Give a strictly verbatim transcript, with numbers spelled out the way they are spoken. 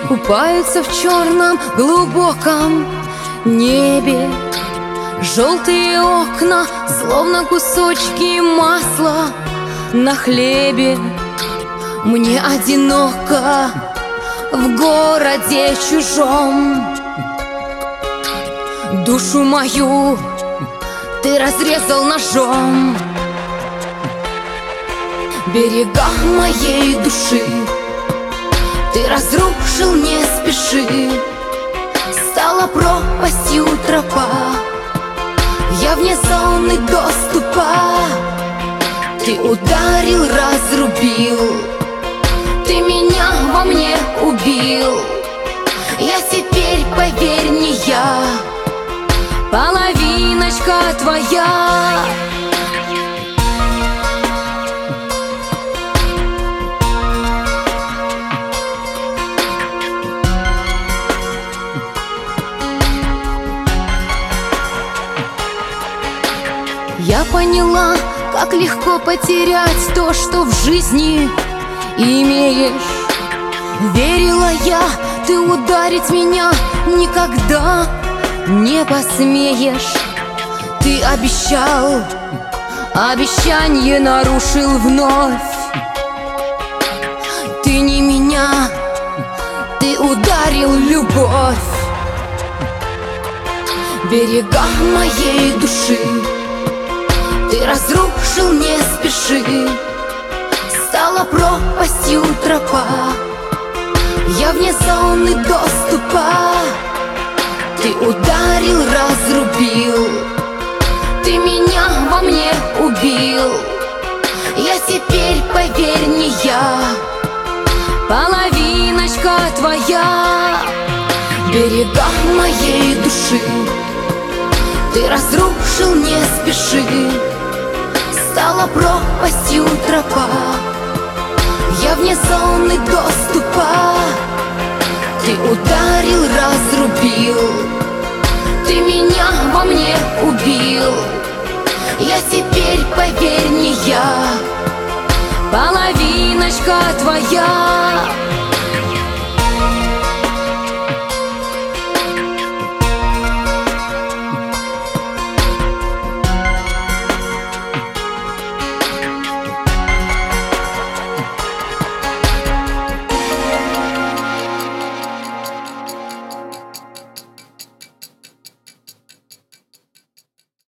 купаются в черном глубоком небе. Желтые окна, словно кусочки масла на хлебе. Мне одиноко в городе чужом. Душу мою ты разрезал ножом. Берега моей души ты разрушил, не спеши. Стала пропастью тропа, я вне зоны доступа. Ты ударил, разрубил, ты меня во мне убил. Я теперь, поверь, не я, половиночка твоя. Я поняла, как легко потерять то, что в жизни имеешь. Верила я, ты ударить меня никогда не посмеешь. Ты обещал, обещанье нарушил вновь. Ты не меня, ты ударил любовь. Берега моей души ты разрушил, не спеши. Стала пропастью тропа, я вне зоны доступа. Ты ударил, разрубил, ты меня во мне убил. Я теперь, поверь, не я, половиночка твоя. Берега моей души ты разрушил, не спеши. Стала пропастью тропа, я вне зоны доступа. Ты ударил, разрубил, ты меня во мне убил. Я теперь, поверь, не я, половиночка твоя.